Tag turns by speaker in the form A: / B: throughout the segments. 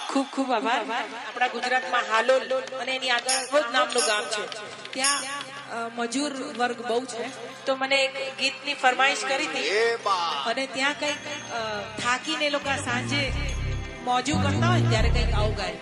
A: ખૂબ ખૂબ આભાર. આપણા ગુજરાતમાં હાલોલ અને એની આગળ ભોજ નામનું ગામ છે, ત્યાં મજૂર વર્ગ બહુ છે. તો મને એક ગીતની ફરમાઈશ કરી હતી અને ત્યાં કઈક થાકીને એ લોકો સાંજે મોજું કરતા હોય ત્યારે કઈક આવું ગાય.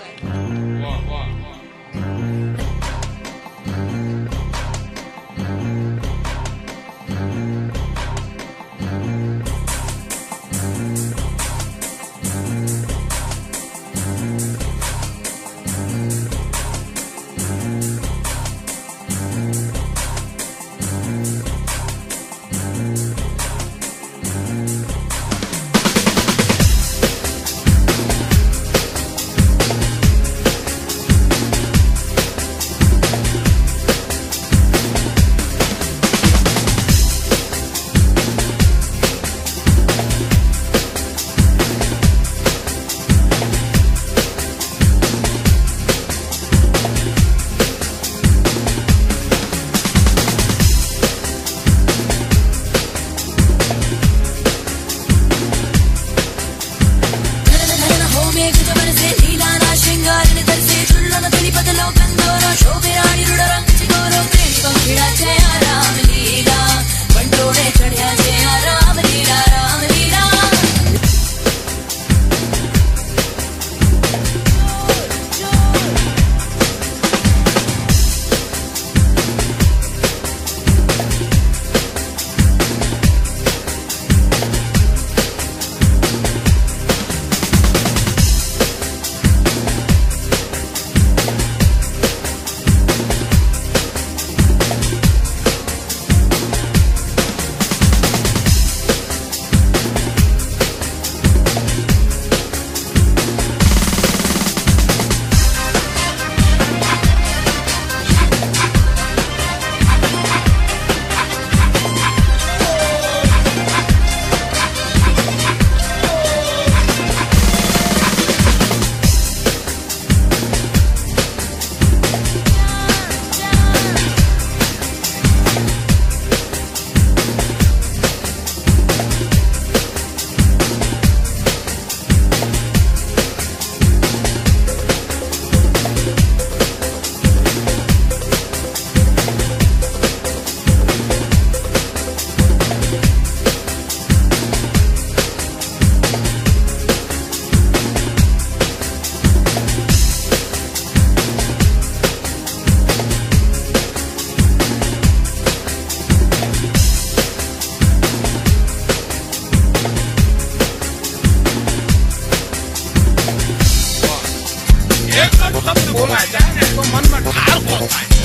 B: बोला जाए तो मन में ठार होता है.